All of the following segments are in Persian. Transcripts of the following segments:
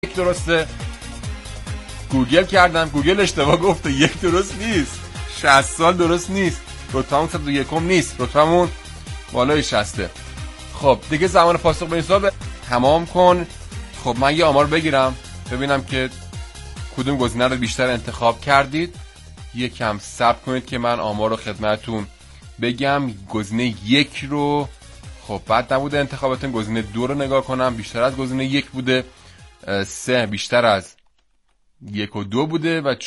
یک درسته. گوگل کردم، گوگل اشتباه گفته، یک درست نیست. 60 سال درست نیست. رتبمون 101 نیست، رتبمون بالای 60. خب دیگه زمان پاسخ به این سوال تمام کن. خب من یه آمار بگیرم ببینم که کدوم گزینه رو بیشتر انتخاب کردید. یکم صبر کنید که من آمار رو خدمتتون بگم. گزینه 1 رو خب بد نبوده انتخابتون. گزینه 2 رو نگاه کنم، بیشتر از گزینه 1 بوده. 3 بیشتر از 1 و 2 بوده و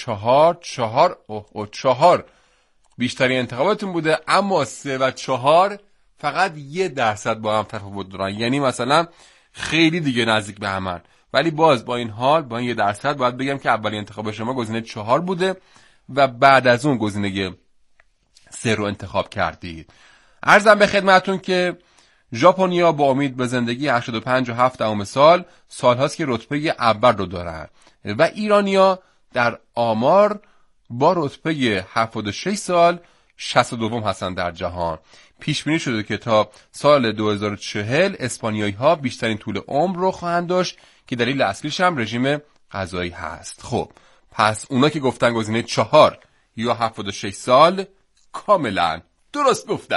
4 بیشتری انتخابتون بوده. اما 3 و 4 فقط 1% با هم تفاوت دارن، یعنی مثلا خیلی دیگه نزدیک به همن. ولی باز با این حال با این 1% باید بگم که اولی انتخاب شما گزینه 4 بوده و بعد از اون گزینه 3 رو انتخاب کردید. عرضم به خدمتون که ژاپنیا با امید به زندگی 85.7 سال سالهاست که رتبه اول رو دارن و ایرانیا در آمار با رتبه 76 سال 62 هستن در جهان. پیش بینی شده که تا سال 2040 اسپانیایی ها بیشترین طول عمر رو خواهند داشت که دلیل اصلیش هم رژیم غذایی هست. خب پس اونا که گفتن گزینه 4 یا 76 سال کاملا درست گفتن.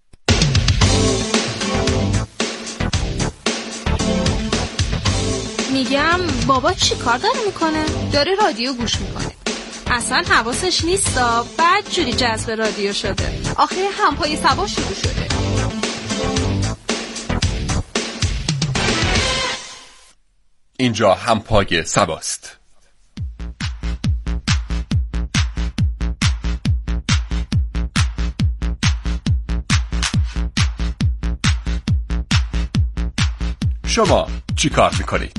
میگم بابا چی کار داره میکنه؟ داره رادیو گوش میکنه. اصلا حواسش نیستا، بعد جوری جذب رادیو شده. آخه همپای سبا شروع شده. اینجا همپای سباست. شما چی کار میکنید؟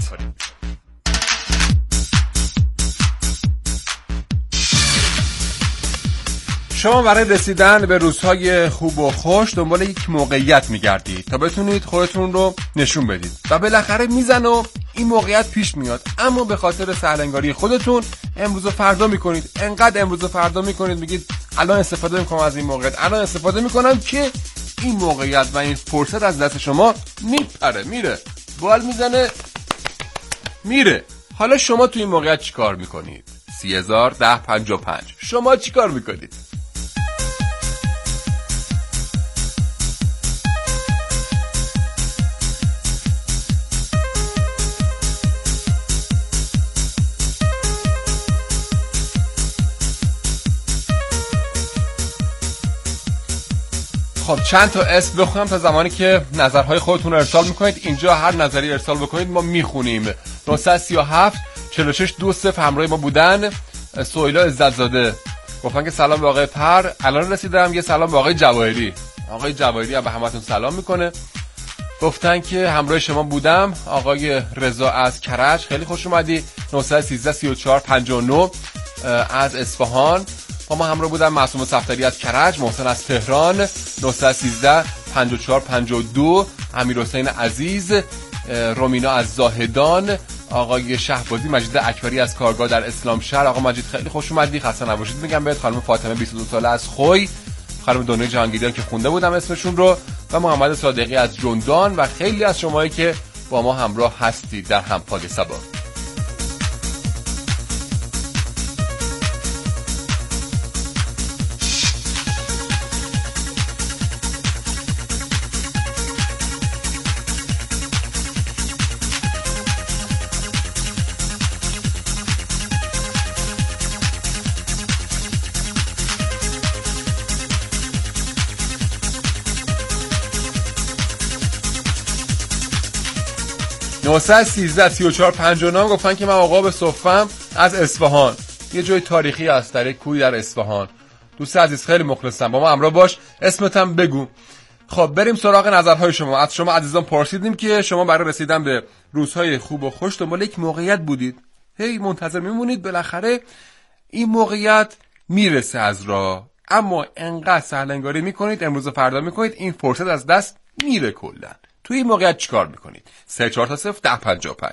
شما برای رسیدن به روزهای خوب و خوش دنبال یک موقعیت میگردید تا بتونید خودتون رو نشون بدید و بالاخره میزنه و این موقعیت پیش میاد، اما به خاطر سهلنگاری خودتون امروز و فردا میکنید. انقدر امروز و فردا میکنید میگید الان استفاده میکنم از این موقعیت، الان استفاده میکنم که این موقعیت و این فرصت از دست شما میپره، میره، بال میزنه میره. حالا شما توی این موقعیت چی کار میکنید؟ 30,010.55 شما چی کار میکنید؟ خب چند تا اسم بخونم تا زمانی که نظرهای خودتون رو ارسال میکنید. اینجا هر نظری ارسال بکنید ما میخونیم. 937 46 20 همراه ما بودن. سهیلا عزت‌زاده گفتن که سلام به آقای پر، الان رسیدم. یه سلام به آقای جواهری. آقای جواهری هم به همتون سلام میکنه. گفتن که همراه شما بودم. آقای رضا از کرج خیلی خوش اومدی. 913 34 59 از اصفهان با ما همراه بودن. معصوم صفدری از کرج. محسن از تهران. 913 54 52 امیرحسین عزیز. رومینا از زاهدان. آقای شهبازی مجید اکبری از کارگاه در اسلام شهر. آقا مجید خیلی خوش اومدی، خسته نباشید میگم بهت. خانم فاطمه 22 ساله از خوی. خانم دنیای جهانگیریان که خونده بودم اسمشون رو و محمد صادقی از جندان و خیلی از شمایی که با ما همراه هستید در همپای سبا. نوصد 13 34 59 گفتن که من آقا به صفم از اصفهان. یه جای تاریخی هست در یک کوی در اصفهان. دوست عزیز خیلی مخلصم، با ما همراه باش، اسمتم بگو. خب بریم سراغ نظرهای شما. از شما عزیزان پرسیدیم که شما برای رسیدن به روزهای خوب و خوش دنبال یک موقعیت بودید. هی منتظر میمونید بالاخره این موقعیت میرسه از راه، اما انقدر سهلنگاری میکنید، امروز و فردا میکنید، این فرصت از دست میره کلا. توی این موقعیت چیکار میکنید؟ 34 تا 0 1055.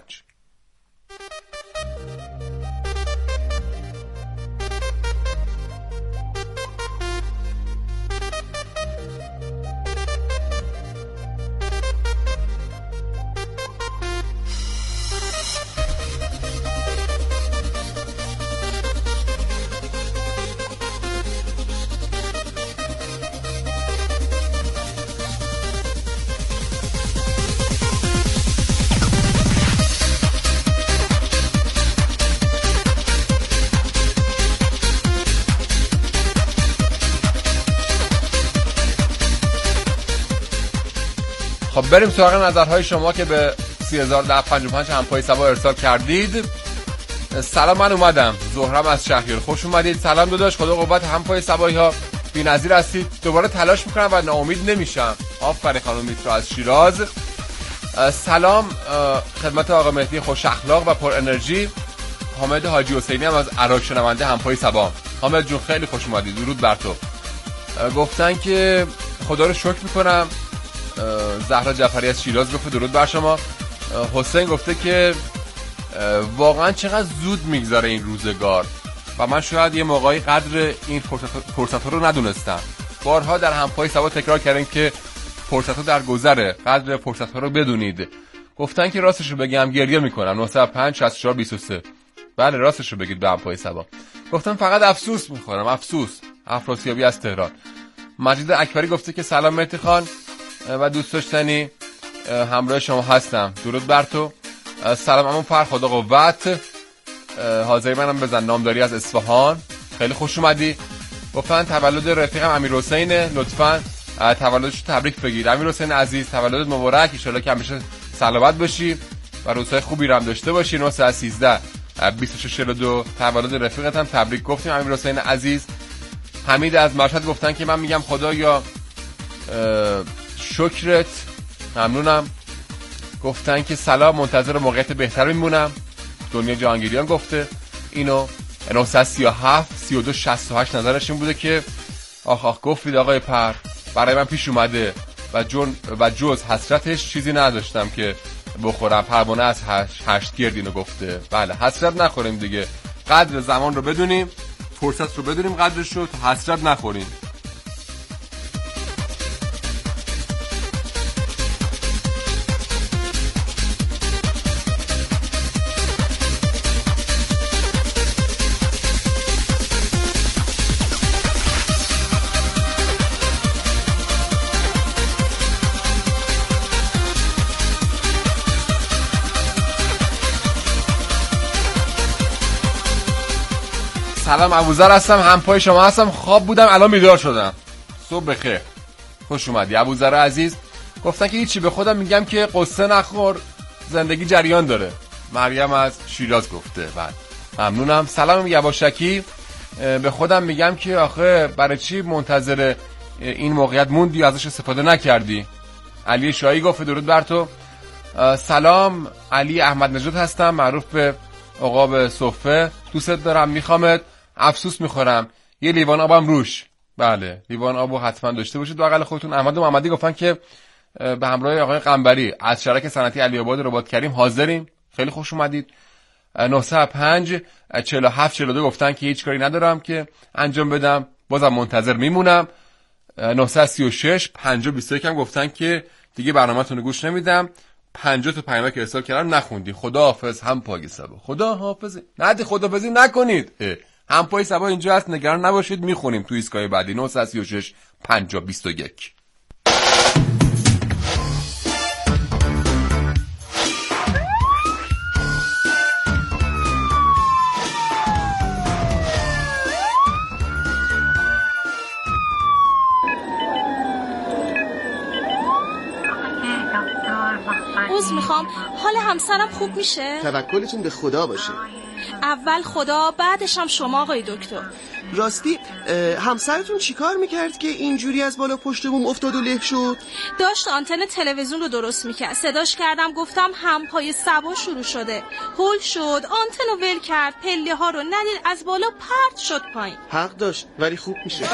خب بریم سراغ نظرهای شما که به 301055 همپای سبا ارسال کردید. سلام، من اومدم، زهرم از شهریار. خوش اومدید. سلام داداش، خدا قوت. همپای سبایی ها بی‌نظیر هستید. دوباره تلاش میکنم و ناامید نمیشم. آفرین خانم میترا از شیراز. سلام خدمت آقا مهدی خوش اخلاق و پر انرژی. حامد حاجی حسینی هم از عراق، شنونده همپای سبا. حامد جون خیلی خوش اومدی، درود بر تو. گفتن که خدا رو شکر میکنم. زهرا جعفری از شیراز گفته درود بر شما. حسین گفته که واقعا چقدر زود میگذره این روزگار و من شاید یه موقعی قدر این فرصت رو ندونستم. بارها در همپای سبا تکرار کردیم که فرصت در گذره، قدر فرصت رو بدونید. گفتن که راستشو بگم گریه میکنم. 905 64 23. بله راستشو بگید به همپای سبا. گفتم فقط افسوس میخورم، افسوس. افراسیابی از تهران. مجید اکبری گفته که سلام مهدی خان و دوست داشتنی، همراه شما هستم، درود بر تو. سلام عمو فرخ، قوت. حاضری منم بزن، نامداری از اصفهان، خیلی خوش اومدی. گفتن تولد رفیقم امیرحسینه، لطفاً تولدش تبریک بگید. امیرحسین عزیز تولدت مبارک، ان شاءالله که همیشه سلامت باشی و روزهای خوبی رو هم داشته باشی. 913 2642 تولد رفیقت هم تبریک گفتیم امیرحسین عزیز. حمید از مشهد گفتن که من میگم خدایا شکرت، ممنونم. گفتن که سلام، منتظر موقعیت بهتر میمونم. دنیا جهانگیریان گفته اینو. 937 32 68 نظرش این بوده که آخ گفتید آقای پر، برای من پیش اومده و جز حسرتش چیزی نداشتم که بخورم. پروانه از هشت گرد اینو گفته. بله حسرت نخوریم دیگه، قدر زمان رو بدونیم، فرصت رو بدونیم قدرش رو، تا حسرت نخوریم. سلام، ابوذر هستم، همپای شما هستم. خواب بودم الان بیدار شدم. صبح بخیر، خوش اومدی ابوذر عزیز. گفتن که هیچی، به خودم میگم که قصه نخور، زندگی جریان داره. مریم از شیراز گفته. بعد ممنونم. سلام یواشکی، به خودم میگم که آخه برای چی منتظر این موقعیت موندی، ازش استفاده نکردی. علی شایی گفته درود بر تو. سلام، علی احمد نژاد هستم، معروف به عقاب صفه. دوستت دارم، میخوامت، افسوس میخورم، یه لیوان آبم روش. بله لیوان آبو حتما داشته باشید بغل خودتون. احمد محمدی گفتن که به همراه آقای قنبری از شرکت صنعتی علی آباد رباط کریم حاضریم، خیلی خوش اومدید. 905 47 42 گفتن که هیچ کاری ندارم که انجام بدم، بازم منتظر میمونم. 936 50 21 هم گفتن که دیگه برنامه‌تون رو گوش نمیدم. 50 تا پیام که ارسال کردم نخوندی. خداحافظ همپای سبا. خداحافظ. نه خداحافظی نکنید. همپای سبا اینجا هست، نگران نباشید، میخونیم تو ایستگاه بعدی. 936 50 21. میخوام حال همسرم خوب میشه؟ توکلتون به خدا باشه. اول خدا بعدش هم شما آقای دکتر. راستی همسرتون چیکار میکرد که اینجوری از بالا پشت بوم افتاد و له شد؟ داشت آنتن تلویزیون رو درست میکرد. صداش کردم، گفتم همپای سبا شروع شده. هول شد، آنتن رو ول کرد، پله ها رو ندید، از بالا پرت شد پایین. حق داشت ولی خوب میشه.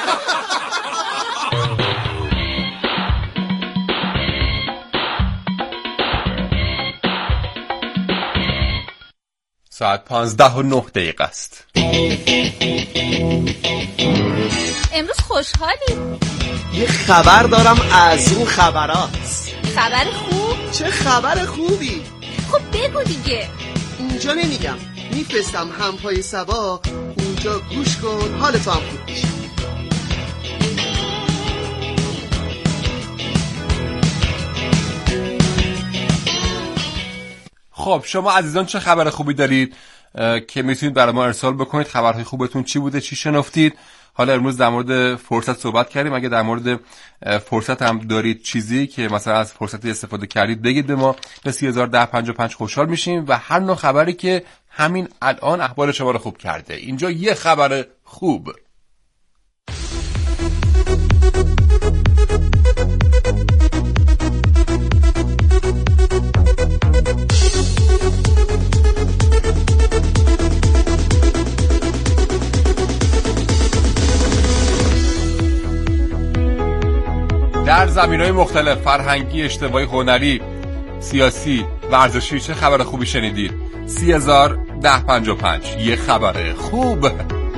ساعت 15:09 است. امروز خوشحالی؟ یه خبر دارم از اون خبرات. خبر خوب؟ چه خبر خوبی؟ خب بگو دیگه. اینجا نمیگم، میفرستم همپای سبا، اونجا گوش کن، حالتو هم خوب میشه. خب شما عزیزان چه خبر خوبی دارید که میتونید برای ما ارسال بکنید؟ خبرهای خوبتون چی بوده؟ چی شنفتید؟ حالا امروز در مورد فرصت صحبت کردیم. اگه در مورد فرصت هم دارید چیزی که مثلا از فرصت استفاده کردید بگید به ما. به 301055 خوشحال میشیم و هر نوع خبری که همین الان احوال شما رو خوب کرده. اینجا یه خبر خوب. در زمینهای مختلف، فرهنگی، اجتماعی، هنری، سیاسی، ورزشی، چه خبر خوبی شنیدید؟ 301055 یه خبر خوب.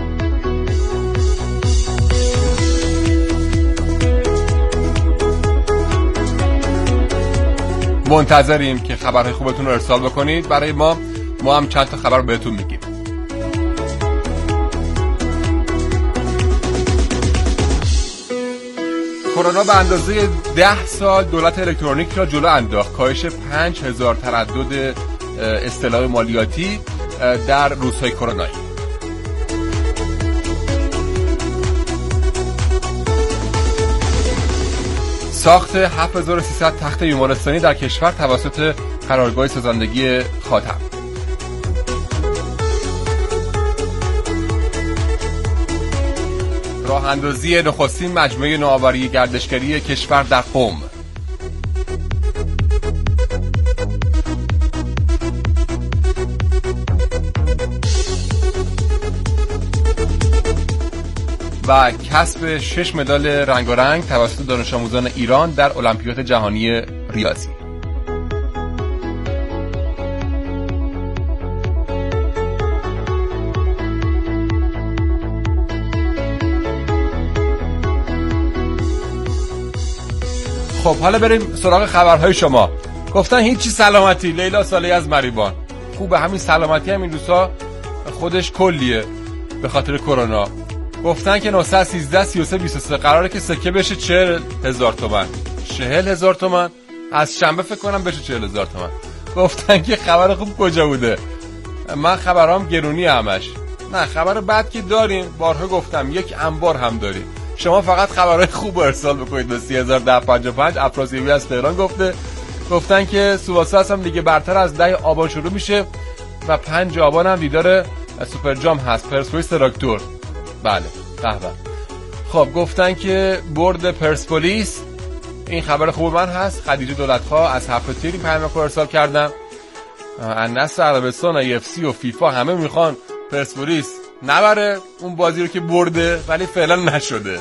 منتظریم که خبرهای خوبتون رو ارسال بکنید برای ما هم چند تا خبر بهتون میگیم. کرونا به اندازه 10 سال دولت الکترونیک را جلو انداخت. کاهش 5000 تردد اصطلاح مالیاتی در روزهای کرونایی. ساخت 7300 تخت بیمارستانی در کشور توسط قرارگاه سازندگی خاتم. راه اندازی نخستین مجمع نوآوری گردشگری کشور در قم. و کسب 6 مدال رنگارنگ توسط دانش آموزان ایران در المپیاد جهانی ریاضی. خب حالا بریم سراغ خبرهای شما. گفتن هیچی سلامتی. لیلا صالحی از مریوان. خوبه، همین سلامتی هم این روزها خودش کلیه به خاطر کرونا. گفتن که 913 33 23 قراره که سکه بشه 40,000 تومان. 40,000 تومان از شنبه فکر کنم بشه 40,000 تومان. گفتن که خبر خوب کجا بوده؟ من خبرام گرونی همش. نه خبر بد که داریم، بارها گفتم یک انبار هم داریم. شما فقط خبرهای خوب ارسال بکنید به 301055. افراسیابی از تهران گفتن که سواساس هم دیگه برتر از 10 آبان شروع میشه و 5 آبان هم دیدار سوپر جام هست. پرسپولیس تراکتور. بله قهوه. خب گفتن که برد پرسپولیس، این خبر خوب من هست. خدیجه دولت‌خواه از هفته تیری پیامک رو ارسال کردم. النصر عربستان و UFC و فیفا همه میخوان پرسپولیس نبره اون بازی رو که برده، ولی فعلا نشده.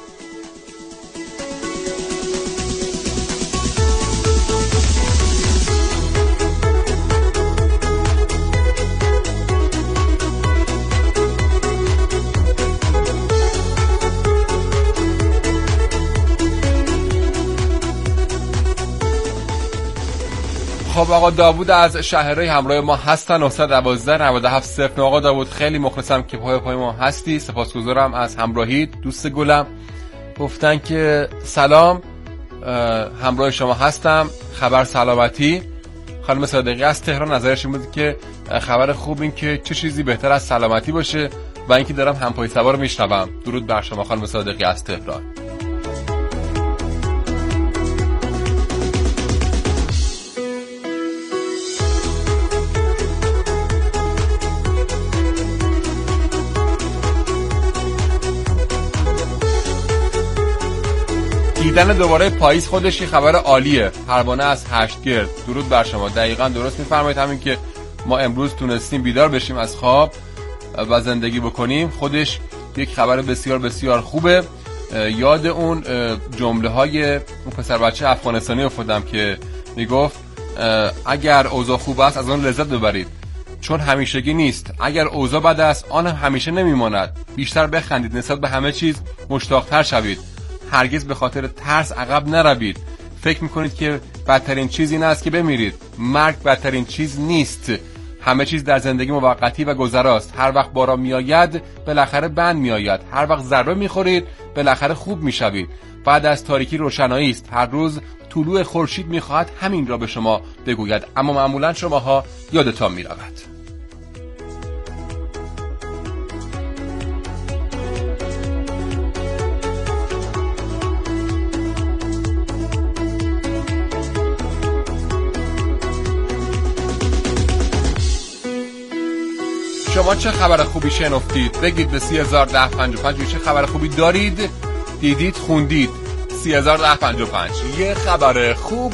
خب آقا داوود از شهرهای همراه ما هستن. 912 97 09. آقا داوود خیلی مخلصم که پای ما هستی. سپاسگزارم از همراهیت دوست گلم. گفتن که سلام، همراه شما هستم. خبر سلامتی. خانم صادقی از تهران نظرش این بود که خبر خوب این که چه چیزی بهتر از سلامتی باشه و اینکه دارم همپای سوار رو میشنوم. درود بر شما خانم صادقی از تهران. دیدن دوباره پاییز خودش یه خبر عالیه. پروانه از هشتگرد. درود بر شما. دقیقاً درست میفرمایید. همین که ما امروز تونستیم بیدار بشیم از خواب و زندگی بکنیم خودش یک خبر بسیار بسیار خوبه. یاد اون جمله های اون پسر بچه افغانستانی افتادم که میگفت اگر اوضاع خوب است از آن لذت ببرید، چون همیشگی نیست. اگر اوضاع بد است آن همیشه نمیماند. بیشتر بخندید، نسبت به همه چیز مشتاق‌تر شوید. هرگز به خاطر ترس عقب نروید. فکر میکنید که بدترین چیز این است که بمیرید. مرگ بدترین چیز نیست. همه چیز در زندگی موقتی و گذراست. هر وقت باران میآید بالاخره بند میآید. هر وقت ضربه میخورید بالاخره خوب میشوید. بعد از تاریکی روشنایی است. هر روز طلوع خورشید میخواهد همین را به شما بگوید، اما معمولا شماها یادتان میرود. شما چه خبر خوبی شنفتید؟ بگید به 301055 چه خبر خوبی دارید، دیدید، خوندید. 301055 یه خبر خوب.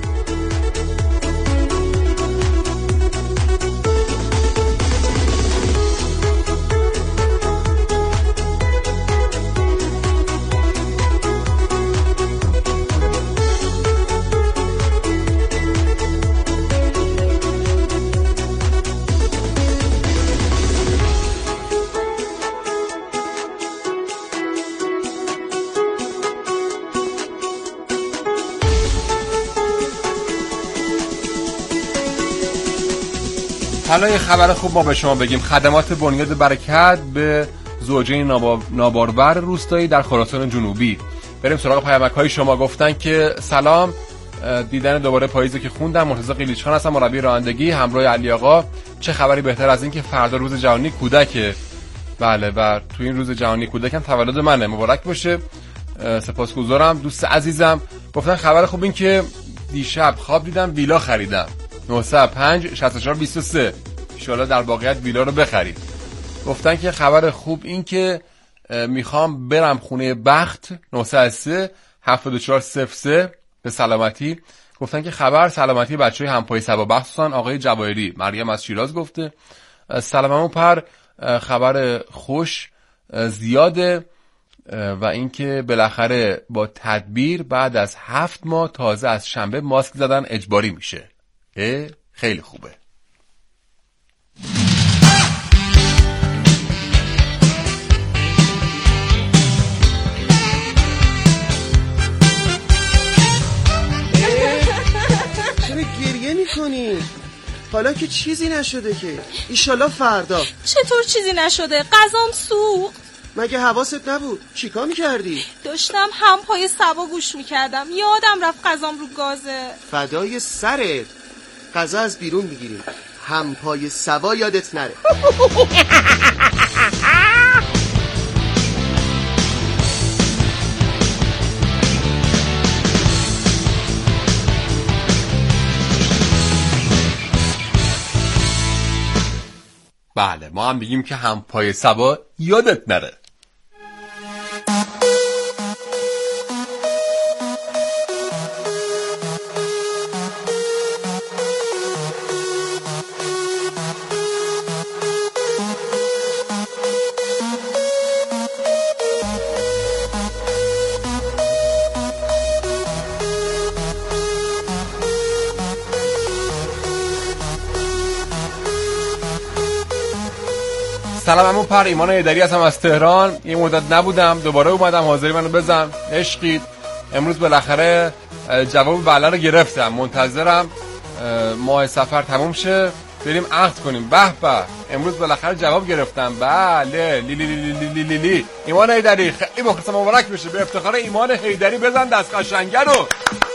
حالا یه خبر خوب ما به شما بگیم. خدمات بنیاد برکت به زوجین نابارور روستایی در خراسان جنوبی. بریم سراغ پیامک‌های شما. گفتن که سلام، دیدن دوباره پاییزه که خوندم. مرتضی قلیچخان هستم، مربی رانندگی همراه علی آقا. چه خبری بهتر از این که فردا روز جهانی کودک. بله، و تو این روز جهانی کودک هم تولد منه، مبارک باشه. سپاسگزارم دوست عزیزم. گفتن خبر خوب این که دیشب خواب دیدم ویلا خریدم. 905 64 23 انشالله در واقعیت ویلا رو بخرید. گفتن که خبر خوب این که میخوام برم خونه بخت 903 74 03 به سلامتی. گفتن که خبر سلامتی بچهای همپای سبا بخشن آقای جواهری. مریم از شیراز گفته سلاممون پر خبر خوش زیاده و اینکه بالاخره با تدبیر بعد از 7 ماه تازه از شنبه ماسک زدن اجباری میشه. خیلی خوبه. چرا گریه میکنی؟ حالا که چیزی نشده که، ایشالا فردا. چطور چیزی نشده؟ غذام سوخت. مگه حواست نبود؟ چیکار میکردی؟ داشتم همپای سبا گوش میکردم، یادم رفت غذام رو گازه. فدای سرت، غذا از بیرون میگیریم، همپای سبا یادت نره. بله، ما هم بگیم که همپای سبا یادت نره. سلام عمو پر، ایمان هیدری هستم از تهران. یه مدت نبودم، دوباره اومدم. حاضری منو بزن عشقید. امروز بالاخره جواب بله رو گرفتم. منتظرم ماه سفر تموم شه بریم عقد کنیم. به به، امروز بالاخره جواب گرفتم. بله لی لی لی لی لی لی لی. ایمان هیدری خیلی مخلصم، مبارک بشه. به افتخار ایمان هیدری بزن دست قشنگه رو.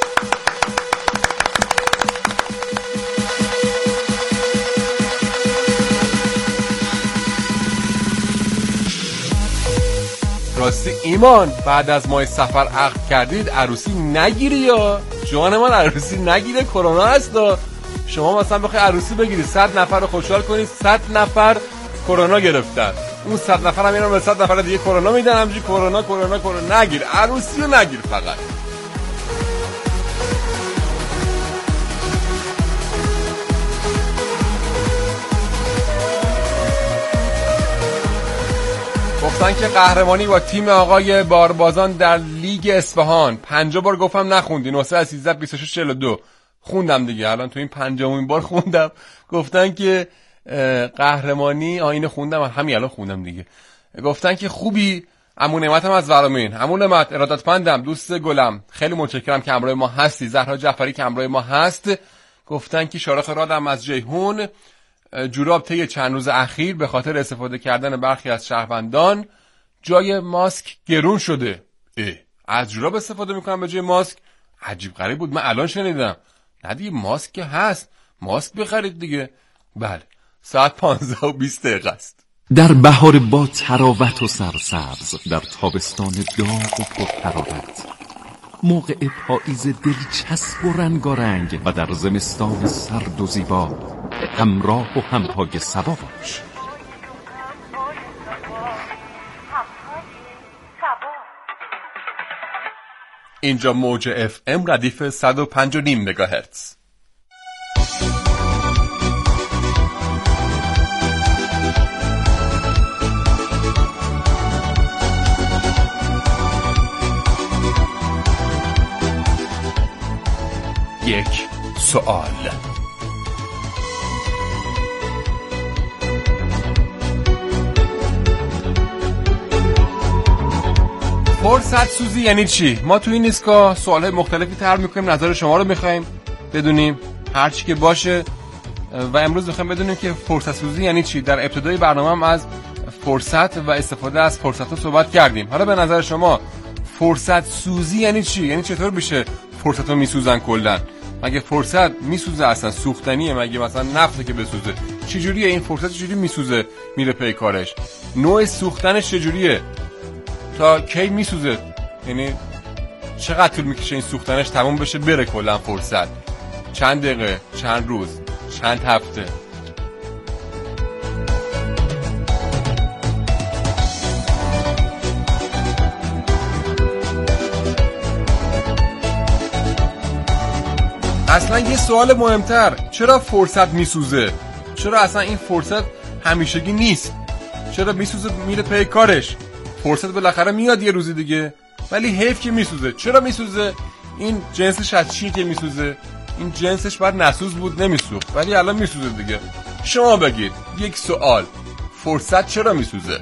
راستی ایمان، بعد از ماه سفر عقد کردید عروسی نگیری یا جان من؟ عروسی نگیره، کرونا هست. شما مثلا بخوای عروسی بگیری 100 نفر رو خوشحال کنی، 100 نفر کرونا گرفتن، اون 100 نفر هم میرن به 100 نفر دیگه کرونا میدن. همینجوری کرونا نگیر، عروسی رو نگیر فقط. گفتن که قهرمانی با تیم آقای باربازان در لیگ اصفهان. 50 بار گفتم نخوندی. 913 26 42 خوندم دیگه. الان تو این 50مین بار خوندم. گفتن که قهرمانی اینو خوندم، همین الان خوندم دیگه. گفتن که خوبی عمو نعمتم از ورامین. عمو نعمت ارادتمندم، دوست گلم، خیلی متشکرم که همراه ما هستی. زهرا جعفری که همراه ما هست. گفتن که شارخ رادم از جیهون. جوراب طی چند روز اخیر به خاطر استفاده کردن برخی از شهروندان جای ماسک گرون شده. از جوراب استفاده میکنم به جای ماسک؟ عجیب غریب بود، من الان شنیدم. نه دیگه، ماسک که هست، ماسک بخرید دیگه. بله، ساعت 15:20 است. در بهار با تراوت و سرسبز، در تابستان داغ و پرتراوت، موقع پاییز دلچسب و رنگارنگ و در زمستان سرد و زیبا، همراه و همپای سبا باش. اینجا موج FM ردیف 105.5 مگاهرتز. یک سوال. فرصت سوزی یعنی چی؟ ما تو این ایستگاه سوال‌های مختلفی طرح می‌کنیم، نظر شما رو می‌خوایم بدونیم، هر چی که باشه. و امروز می‌خوایم بدونیم که فرصت سوزی یعنی چی. در ابتدای برنامه‌ام از فرصت و استفاده از فرصت‌ها صحبت کردیم. حالا به نظر شما فرصت سوزی یعنی چی؟ یعنی چطور میشه فرصت‌ها میسوزن کلاً؟ مگه فرصت میسوزه اصلا؟ سوختنیه؟ مگه مثلا نفته که بسوزه؟ چه جوریه این فرصت؟ چه جوری میسوزه میره پی کارش؟ نوع سوختنش چه جوریه؟ تا کی میسوزه؟ یعنی چقدر طول میکشه این سوختنش تموم بشه بره کلا فرصت؟ چند دقیقه؟ چند روز؟ چند هفته؟ اصلا یه سوال مهمتر، چرا فرصت میسوزه؟ چرا اصلا این فرصت همیشگی نیست؟ چرا میسوزه میره پی کارش؟ فرصت بالاخره میاد یه روزی دیگه، ولی حیف که میسوزه. چرا میسوزه؟ این جنسش از چیه که میسوزه؟ این جنسش باید نسوز بود، نمیسوخت، ولی الان میسوزه دیگه. شما بگید، یک سوال، فرصت چرا میسوزه؟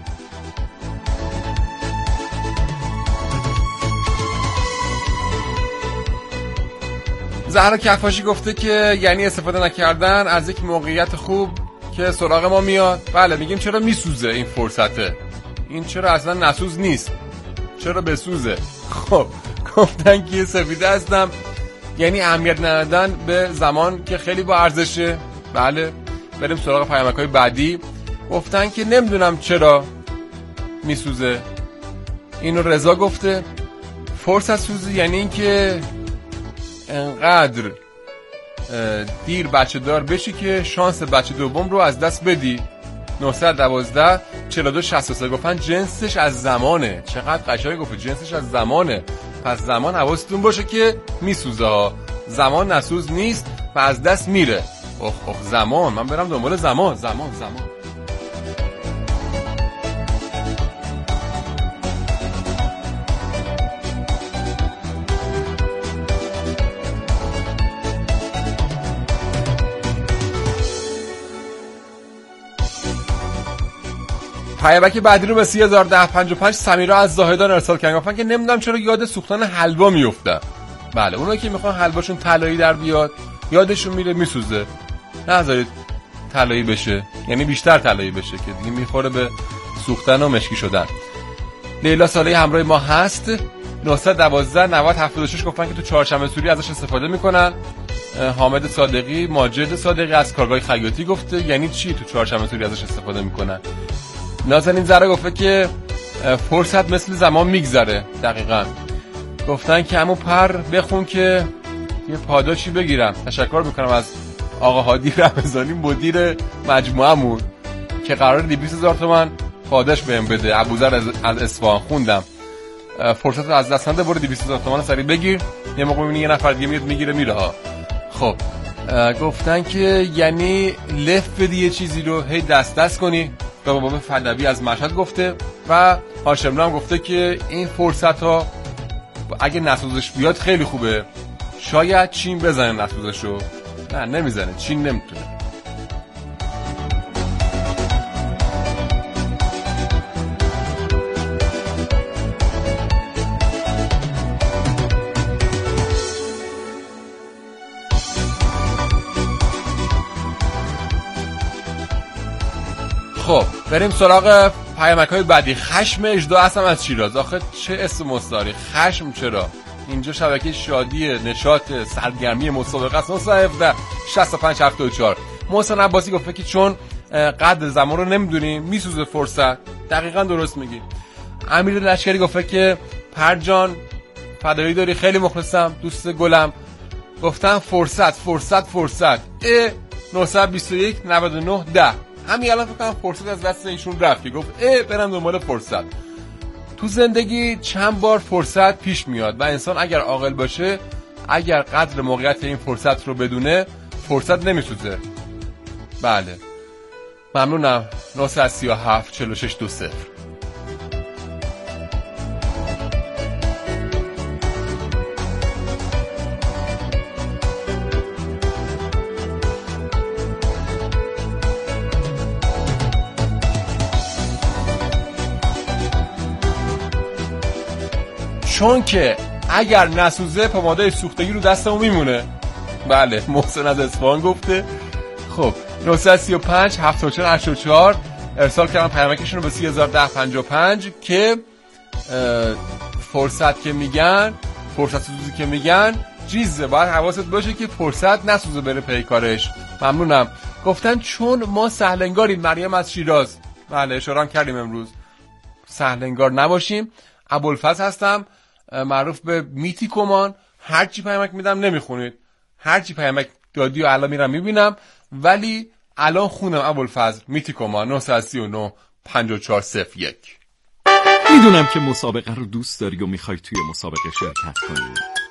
زهرا کفاشی گفته که یعنی استفاده نکردن از یک موقعیت خوب که سراغ ما میاد. بله، میگیم چرا میسوزه این فرصته؟ این چرا اصلا نسوز نیست؟ چرا بسوزه؟ خب گفتن که سفیده هستم یعنی اهمیت ندادن به زمان که خیلی با ارزشه. بله، بریم سراغ پیامک‌های بعدی. گفتن که نمیدونم چرا میسوزه. اینو رضا گفته. فرصت سوزی یعنی این که انقدر دیر بچه دار بشی که شانس بچه دوم رو از دست بدی. 912 42 63 گفتن جنسش از زمانه. چقدر قشنگ گفت، جنسش از زمانه. پس زمان حواستون باشه که میسوزه ها. زمان نسوز نیست و از دست میره. اخ زمان، من برم دنبال زمان. پیامک بعدی رو به 301055 سمیرا از زاهدان ارسال کردن. گفتن که نمیدونم چرا یاد سوختن حلوا میافتم. بله، اونایی که میخوان حلواشون طلایی در بیاد یادشون میره میسوزه. نذارید طلایی بشه، یعنی بیشتر طلایی بشه که دیگه میخوره به سوختن و مشکی شدن. لیلا صالحی همراه ما هست. 912 90 76 گفتن که تو چهارشنبه سوری ازش استفاده میکنن. حامد صادقی، ماجد صادقی از کارگاه خیاطی گفته یعنی چی تو چهارشنبه سوری ازش استفاده میکنن. نازنین زهرا گفته که فرصت مثل زمان میگذره. دقیقاً. گفتن که همون پر بخون که یه پاداشی بگیرم. تشکر میکنم از آقا هادی رمضانی مدیر مجموعمون که قرار 200,000 تومان پاداش بهم بده. ابوذر از اصفهان. خوندم فرصت رو از دست نده، برو 200,000 تومان سری بگیر. یه موقع میبینی یه نفر دیگه میاد میگیره میره ها. خب گفتن که یعنی لف بدی یه چیزی رو هی دست کنی. بابا فدوی از مشهد گفته و هاشم هم گفته که این فرصت ها اگه نسوزش بیاد خیلی خوبه. شاید چین بزنه نسوزشو. نه نمیزنه، چین نمیتونه. خب بریم سراغ پیامک‌های بعدی. خشم اجدا هستم از شیراز. آخه چه اسم مستعاری خشم؟ چرا اینجا شبکه شادی، نشاط، سرگرمی، مسابقه است. 917 65 74. محسن عباسی گفته که چون قدر زمان رو نمیدونیم میسوزه فرصت. دقیقاً درست میگی. امیر لشکری گفته که پرجان فدایی داری، خیلی مخلصم، دوست گلم. گفتن فرصت 921 99 10. همین الان فکر کنم فرصت از دست ایشون رفت که گفت برم دنبال فرصت. تو زندگی چند بار فرصت پیش میاد و انسان اگر عاقل باشه، اگر قدر موقعیت این فرصت رو بدونه، فرصت نمیسوزه. بله، ممنونم. 937 46 20. چون که اگر نسوزه پمادای سوختگی رو دستمون میمونه. بله، محسن از اصفهان گفته. خب 935 74 84 ارسال کردن پیامکشون رو به 301055 که فرصت که میگن، فرصت سوزی که میگن چیزه، باید حواست باشه که فرصت نسوزه بره پی کارش. ممنونم. گفتن چون ما سهلنگاریم. مریم از شیراز. بله، اشاره کردیم امروز سهلنگار نباشیم. ابوالفضل هستم، معروف به میتیکومان. هرچی پیامک میدم نمیخونید، هرچی پیامک دادی و الان میرم میبینم، ولی الان خونم. ابوالفضل میتیکومان 939 5401. میدونم که مسابقه رو دوست داری و میخوای توی مسابقه شرکت کنی.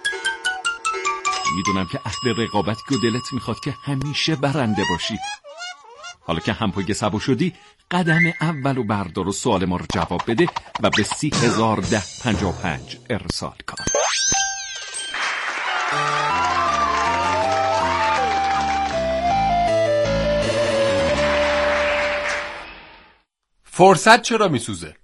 میدونم که اهل رقابتی و دلت میخواد که همیشه برنده باشی. حالا که همپای سبا شدی، قدم اول و بردار و سوال ما رو جواب بده و به 301055 ارسال کن. فرصت چرا میسوزه؟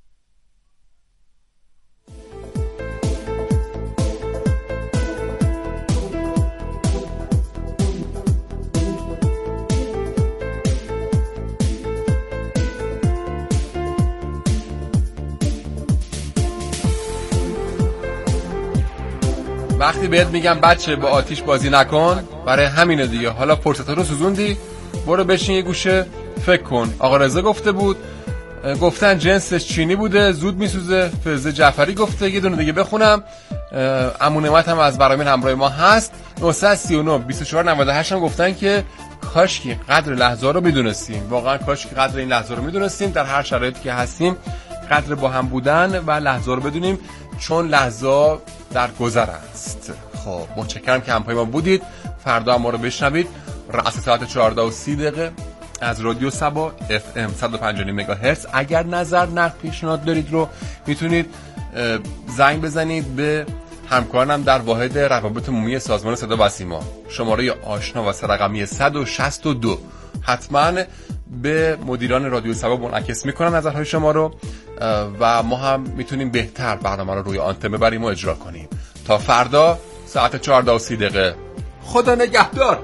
وقتی بهت میگم بچه با آتیش بازی نکن، برای همینه دیگه. حالا فرصت رو سوزوندی، برو بشین یه گوشه فکر کن. آقا رضا گفته بود، گفتن جنسش چینی بوده، زود میسوزه. فیضه جعفری گفته. یه دونه دیگه بخونم. عمو نعمت هم از برامین همراه ما هست. 939 24 98 هم گفتن که کاش که قدر لحظه رو میدونستیم. واقعا کاش که قدر این لحظه رو میدونستیم. در هر شرایطی که هستیم قدر با هم بودن و لحظه رو بدونیم، چون لحظه در گذر است. خب متشکرم که همپای ما بودید. فردا هم ما رو بشنوید رأس ساعت 14:30 از رادیو سبا FM 105 مگاهرتز. اگر نظر، نقد، پیشنهاد دارید رو میتونید زنگ بزنید به همکارانم در واحد روابط عمومی سازمان صدا و سیما. شماره آشنا واسه رقمی 162. حتما به مدیران رادیو سبا منعکس میکنن نظرهای شما رو و ما هم میتونیم بهتر برنامه رو روی آنتن ببریم و اجرا کنیم. تا فردا ساعت 14:30. خدا نگهدار.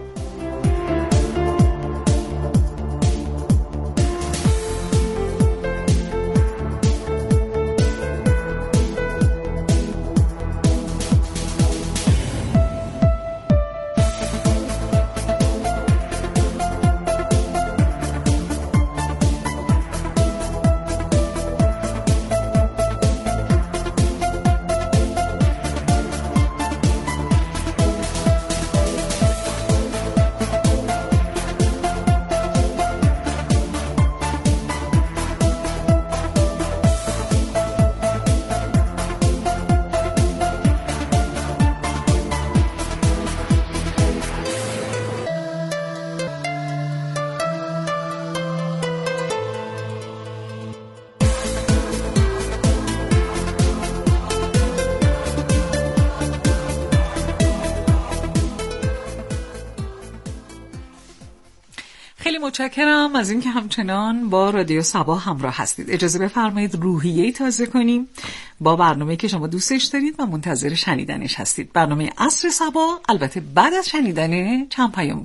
خیلی متشکرم از اینکه همچنان با رادیو سبا همراه هستید. اجازه بفرمایید روحیه‌ای تازه کنیم با برنامه‌ای که شما دوستش دارید و منتظر شنیدنش هستید. برنامه عصر سبا، البته بعد از شنیدن چند پیام